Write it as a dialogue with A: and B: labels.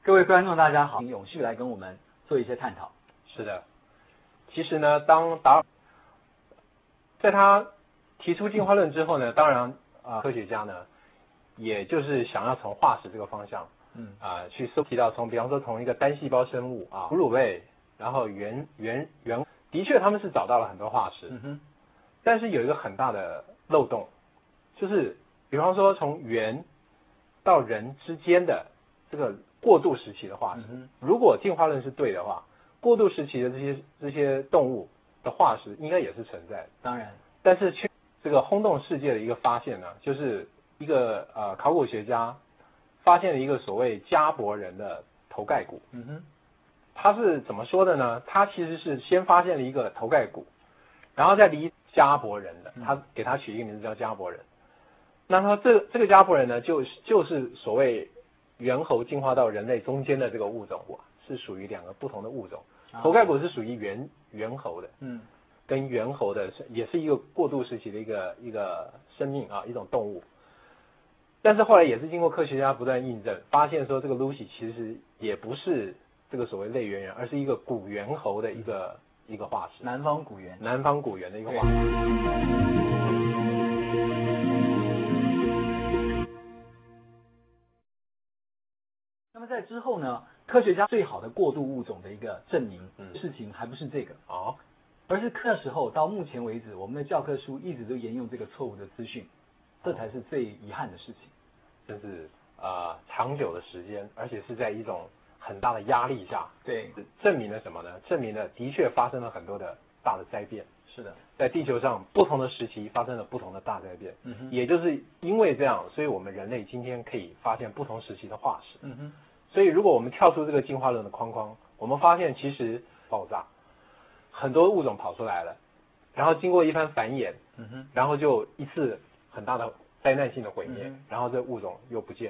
A: 各位观众大家好，请永续来跟我们做一些探讨。
B: 是的，其实呢，当达尔在他提出进化论之后呢，当然科学家呢，也就是想要从化石这个方向，去提到比方说从一个单细胞生物哺乳类，然后的确他们是找到了很多化石，但是有一个很大的漏洞，就是比方说从猿到人之间的这个过渡时期的化石，如果进化论是对的话，过渡时期的这些动物的化石应该也是存在的。
A: 当然，
B: 但是这个轰动世界的一个发现呢，就是一个考古学家发现了一个所谓加伯人的头盖骨。他是怎么说的呢？他其实是先发现了一个头盖骨，然后再离加伯人的，他给他取一个名字叫加伯人。那他这个加伯人呢，就是所谓猿猴进化到人类中间的这个物种，是属于两个不同的物种。头盖骨是属于猿猴的，跟猿猴的也是一个过渡时期的一个生命一种动物。但是后来也是经过科学家不断印证，发现说这个 Lucy 其实也不是这个所谓类猿人，而是一个古猿猴的一个化石，
A: 南方古猿
B: 的一个化石。
A: 那么在之后呢，科学家最好的过渡物种的一个证明事情还不是这个而是那时候到目前为止，我们的教科书一直都沿用这个错误的资讯，这才是最遗憾的事情。
B: 这是长久的时间，而且是在一种很大的压力下，
A: 对，
B: 证明了什么呢？证明了的确发生了很多的大的灾变。
A: 是的，
B: 在地球上不同的时期发生了不同的大灾变。也就是因为这样，所以我们人类今天可以发现不同时期的化石。所以如果我们跳出这个进化论的框框，我们发现其实爆炸，很多物种跑出来了，然后经过一番繁衍，然后就一次很大的灾难性的毁灭，然后这物种又不见